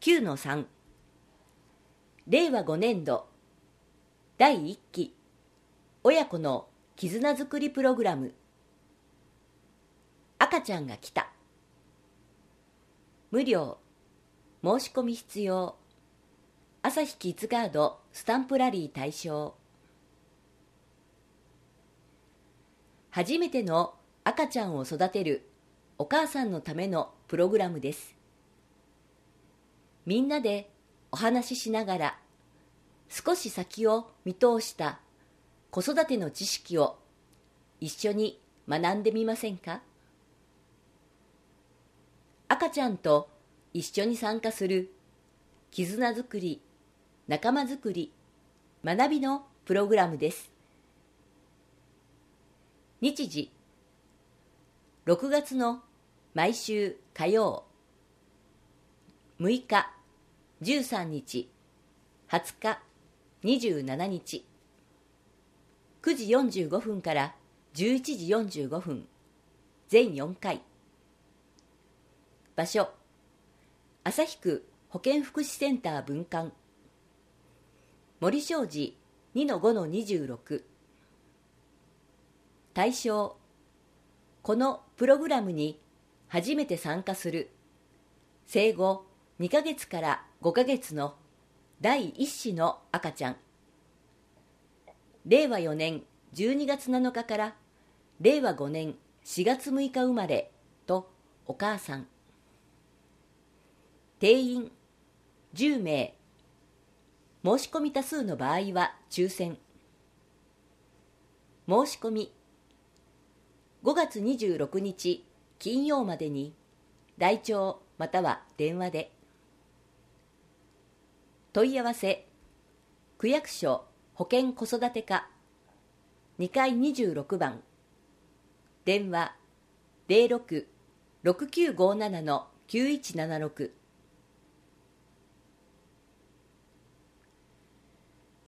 9-3 令和5年度第1期親子の絆づくりプログラム。赤ちゃんが来た。無料、申し込み必要。朝日キッズガードスタンプラリー対象。初めての赤ちゃんを育てるお母さんのためのプログラムです。みんなでお話ししながら少し先を見通した子育ての知識を一緒に学んでみませんか？赤ちゃんと一緒に参加する絆づくり、仲間づくり、学びのプログラムです。日時6月の毎週火曜、6日、13日、20日、27日、9時45分から11時45分、全4回。場所、旭区保健福祉センター分館、森小路 2-5-26。対象、このプログラムに初めて参加する生後2ヶ月から5ヶ月の第一子の赤ちゃん。令和4年12月7日から令和5年4月6日生まれとお母さん。定員10名。申し込み多数の場合は抽選。申し込み5月26日金曜までに台帳または電話で。問い合わせ、区役所保健子育て課2階26番、電話 06-6957-9176